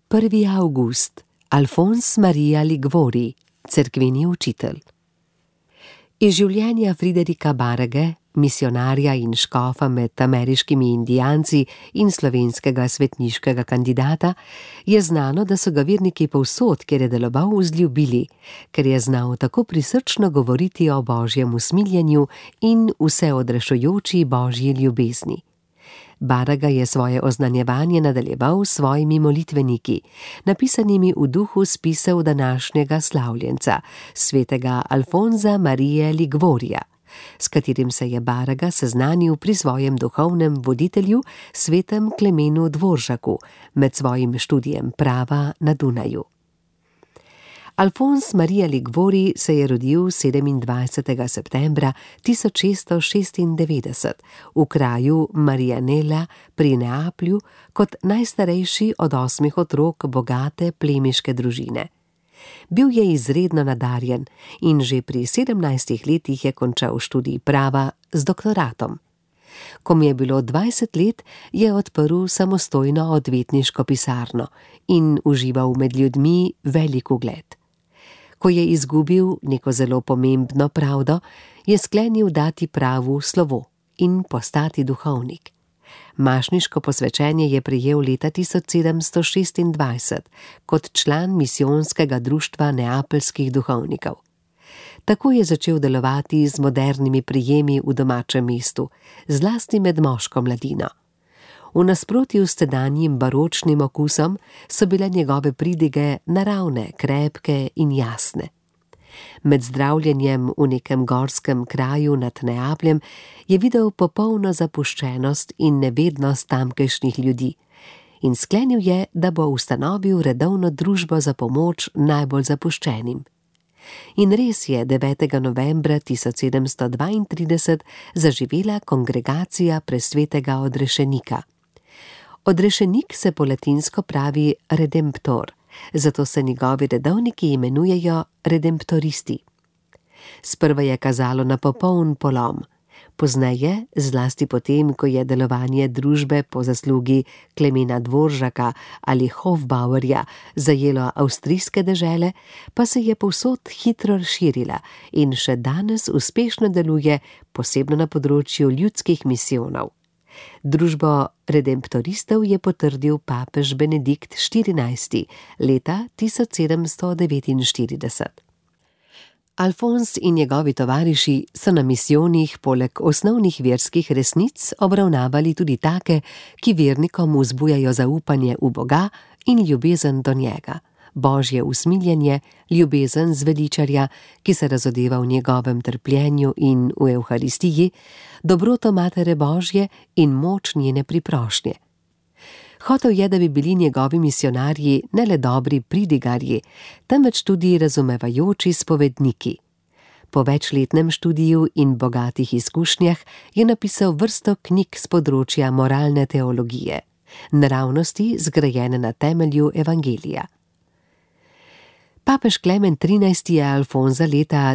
1. avgust, Alfons Maria Liguori, cerkveni učitelj. Iz življenja Friderika Barage, misionarja in škofa med ameriškimi indijanci in slovenskega svetniškega kandidata, je znano, da so ga verniki povsod, kjer je deloval, vzljubili, ker je znal tako prisrčno govoriti o božjem usmiljenju in vseodrešujoči božji ljubezni. Baraga je svoje oznanjevanje nadaljeval s svojimi molitveniki, napisanimi v duhu spisov današnjega slavljenca, svetega Alfonza Marije Liguorija, s katerim se je Baraga seznanil pri svojem duhovnem voditelju, svetem Klemenu Dvoržaku, med svojim študijem prava na Dunaju. Alfons Maria Liguori se je rodil 27. septembra 1696 v kraju Marianella pri Neaplju kot najstarejši od 8 otrok bogate plemiške družine. Bil je izredno nadarjen in že pri 17 letih je končal študij prava z doktoratom. Ko mu je bilo 20 let, je odprl samostojno odvetniško pisarno in užival med ljudmi velik ugled. Ko je izgubil neko zelo pomembno pravdo, je sklenil dati pravu slovo in postati duhovnik. Mašniško posvečenje je prejel leta 1726 kot član misijonskega društva neapeljskih duhovnikov. Tako je začel delovati z modernimi prijemi v domačem mestu, zlasti med moško mladino. V nasprotju s tedanjim baročnim okusom so bile njegove pridige naravne, krepke in jasne. Med zdravljenjem v nekem gorskem kraju nad Neapljem je videl popolno zapuščenost in nevednost tamkajšnjih ljudi in sklenil je, da bo ustanovil redovno družbo za pomoč najbolj zapuščenim. In res je 9. novembra 1732 zaživela kongregacija presvetega odrešenika. Odrešenik se po latinsko pravi redemptor, zato se njegovi redovniki imenujejo redemptoristi. Sprva je kazalo na popoln polom. Pozneje, zlasti potem, ko je delovanje družbe po zaslugi Klemena Dvoržaka ali Hofbauerja zajelo avstrijske dežele, pa se je povsod hitro razširila in še danes uspešno deluje, posebno na področju ljudskih misijonov. Družbo redemptoristov je potrdil papež Benedikt XIV leta 1749. Alfons in njegovi tovariši so na misijonih poleg osnovnih verskih resnic obravnavali tudi take, ki vernikom vzbujajo zaupanje v Boga in ljubezen do njega, božje usmiljenje, ljubezen zveličarja, ki se razodeva v njegovem trpljenju in v Evharistiji, dobroto Matere Božje in moč njene priprošnje. Hotel je, da bi bili njegovi misionarji ne le dobri pridigarji, temveč tudi razumevajoči spovedniki. Po večletnem študiju in bogatih izkušnjah je napisal vrsto knjig s področja moralne teologije, naravnosti zgrajene na temelju evangelija. Papež Klemen XIII. Je Alfonza leta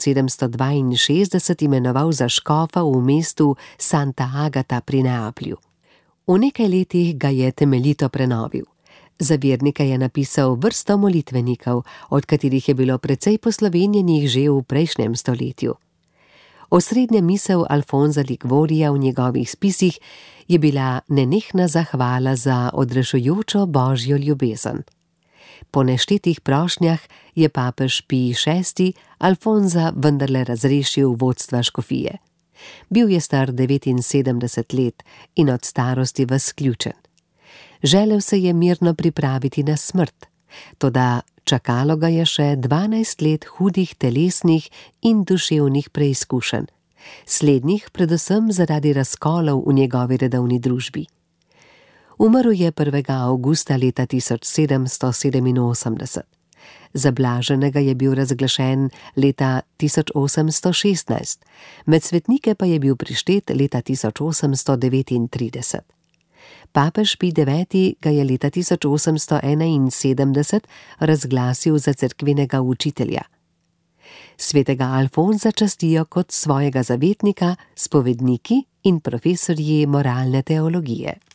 1762 imenoval za škofa v mestu Santa Agata pri Neaplju. V nekaj letih ga je temeljito prenovil. Za vernike je napisal vrsto molitvenikov, od katerih je bilo precej poslovenjenih že v prejšnjem stoletju. Osrednja misel Alfonza Liguorija v njegovih spisih je bila nenehna zahvala za odrešujočo božjo ljubezen. Po neštetih prošnjah je papež Pij VI. Alfonza vendarle razrešil vodstva škofije. Bil je star 79 let in od starosti ves sključen. Želel se je mirno pripraviti na smrt, toda čakalo ga je še 12 let hudih telesnih in duševnih preizkušenj, slednjih predvsem zaradi razkolov v njegovi redovni družbi. Umrl je 1. avgusta leta 1787. Za blaženega je bil razglašen leta 1816, med svetnike pa je bil prištet leta 1839. Papež Pij IX. Ga je leta 1871 razglasil za cerkvenega učitelja. Svetega Alfonza častijo kot svojega zavetnika spovedniki in profesorji moralne teologije.